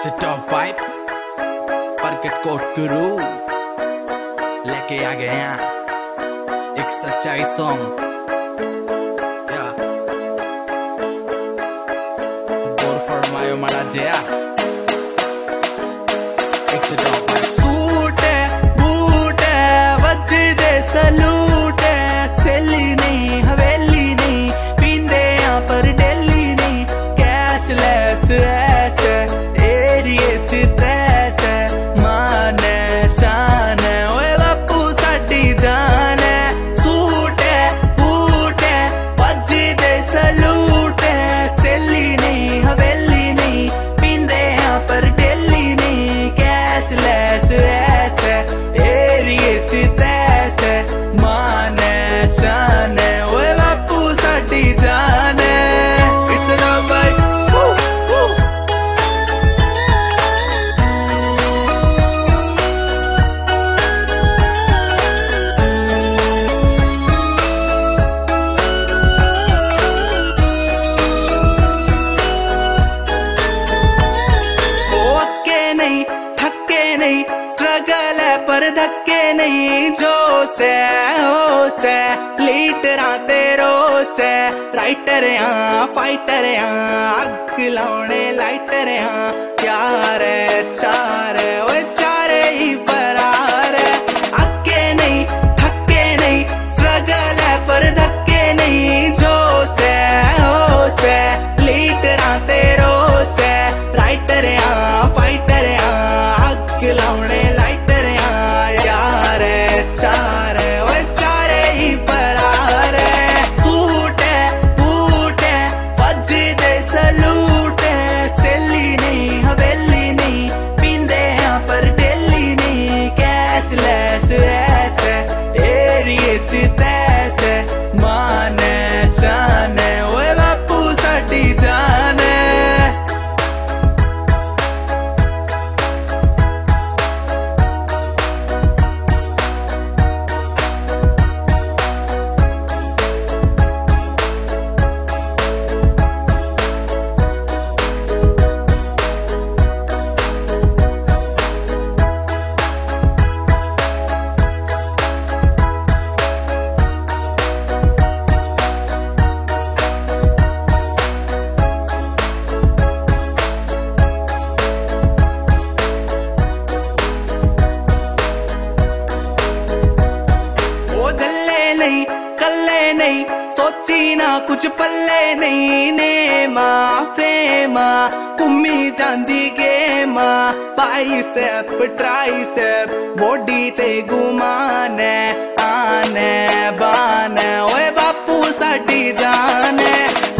It's a top vibe, प्रकट कोट गुरु लेके आ गए हैं एक सच्चाई song. Go for my mara jaya. It's a top vibe. Suit है बूट है वज दे सलूट है, सेली नहीं हवेली नहीं, पींदे यहाँ पर डेली नहीं, कैशलेस ऐसे एरिए च तैस है, मान है शान है ओए बापू साडी जान है। सूट है बूट है वज दे सलूट है, सेली नहीं हवेली नहीं, पींदे यहाँ पर डेली नहीं, कैशलेस ऐसे एरिए च तैस है, मान है शान है ओए बापू साडी जान है। इतना भाई नहीं थके नहीं, स्ट्रगल है पर धक्के नहीं, जोश है होश है लीडरां ते रोश है, राइटर यहाँ फाइटर यहाँ अग लाने लाइटर यहाँ, प्यार है चार है ओए चारे ही फरार है। अक्के नहीं थके नहीं, स्ट्रगल है पर धक्के नहीं, जोश है होश है लीडरां ते रोश है, राइटर यहाँ फाइटर यहाँ अग लाने लाइटर यहाँ, यार है चार है ओए चारे ही फरार है। सूट है बूट है वज दे सलूट है, सेली नहीं हवेली नहीं, पींदे यहाँ पर डेली नहीं, कैशलेस ऐसे एरिए च तैस है, मान है शान है ओए बापू साडी जान है। नहीं कल्ले नहीं सोची ना कुछ पल्ले नहीं, ने माँ फेमा कुम्मी जांदी गेमा, बाइसेप ट्राइसेप बॉडी ते गुमान है, आन है बान है ओए बापू साडी जान है।